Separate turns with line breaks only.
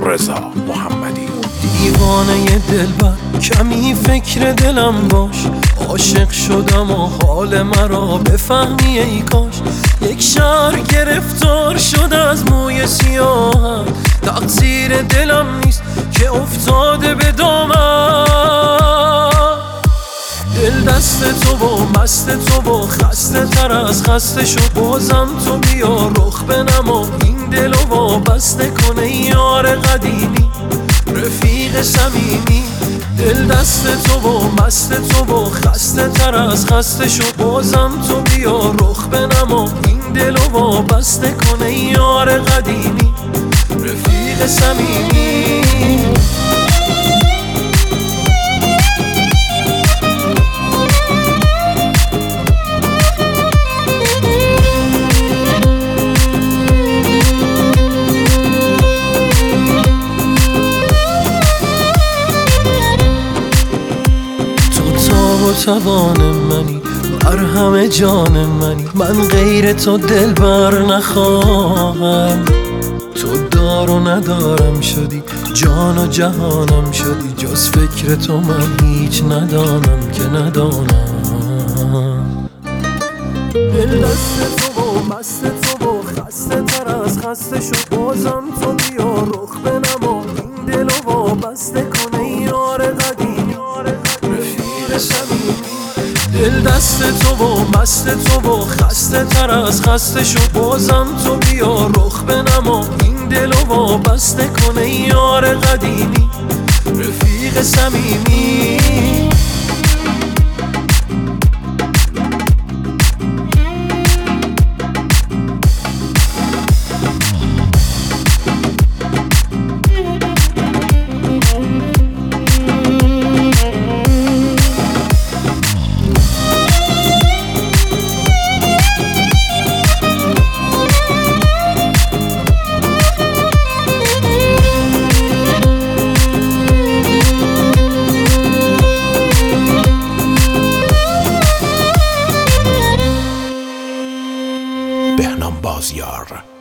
رضا محمدی.
دیوانه دلبر کمی فکر دلم باش، عاشق شدم و حال مرا بفهمی ای کاش. یک شهر گرفتار شد از موی سیاهم، تقصیر دلم نیست که افتاده به دامم. دل دست تو و مست تو و خسته تر از خسته شد، بازم تو بیا رخ بنما این دلو وابسته کنه یار قدیمی رفیق صمیمی. دل دست تو و مست تو و خسته تر از خسته شد، بازم تو بیا رخ بنما این دلو وابسته کنه یار قدیمی رفیق صمیمی. توان منی مرهم جان منی، من غیر تو دلبر نخواهم. تو دار و ندارم شدی، جان و جهانم شدی، جز فکر تو من هیچ ندانم که ندانم. دل دست تو و مست تو و خسته تر از خسته شد، بازم تو بیا رخ بنما این دلو وابسته کنه یار قدیمی رفیق صمیمی. دل دست تو و مست تو و خسته تر از خسته شد، بازم تو بیا رخ بنما این دلو وابسته کنه یار قدیمی رفیق صمیمی.
بهنام بازیار.